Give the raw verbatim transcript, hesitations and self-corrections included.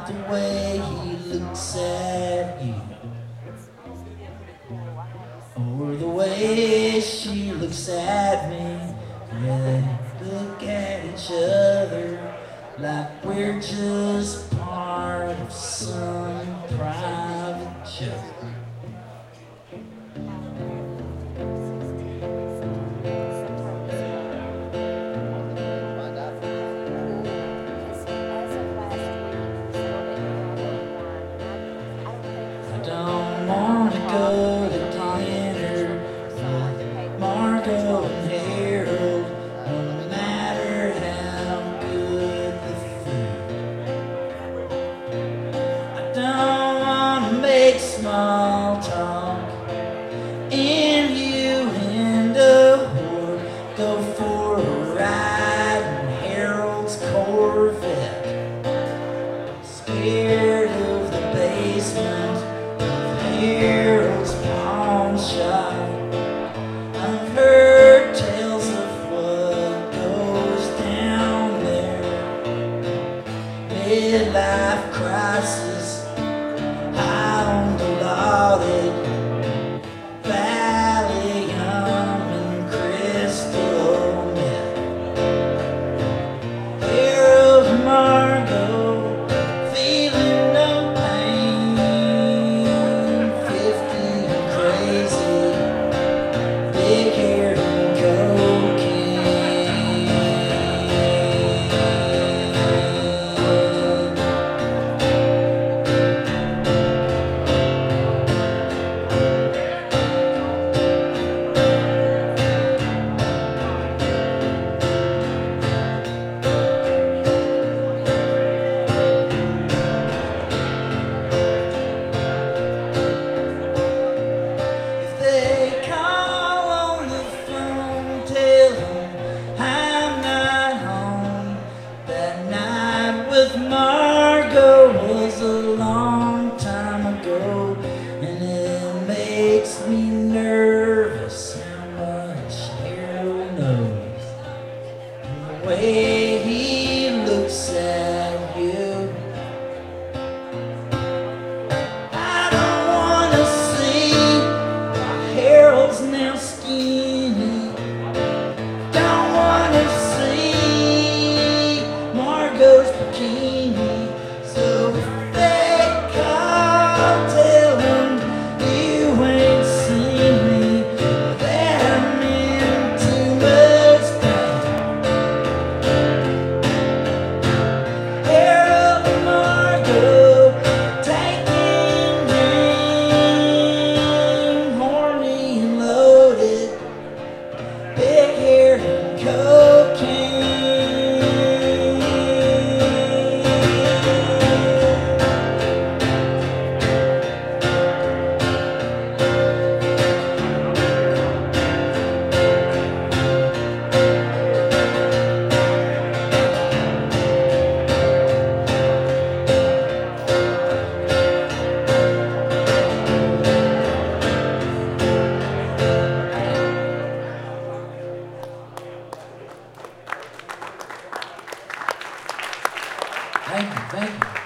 the way he looks at you, or the way she looks at me. Yeah, they look at each other like we're just part of some private joke. I don't want to go to dinner with Margot and Harold, no matter how good the food. I don't want to make small talk, innuendo, go for a ride in Harold's Corvette. Scared of the basement of Harold's pawn shop. I've heard tales of what goes down there. Midlife crisis, high on the lauded Valium and crystal meth. Harold and Margot, feeling no pain, fifty and crazy, big hair and cocaine. If they call on the phone, tell them I'm not home. That night with Margot was a long time ago, and it makes me nervous how much Harold knows. And the way he looks at you, I don't wanna see why Harold's now skinny. Don't wanna see Margot's bikini. So if they call, tell them you ain't seen me, that I'm in too much pain. Harold and Margot, taking aim, horny and loaded, big hair and cocaine. Thank you, thank you.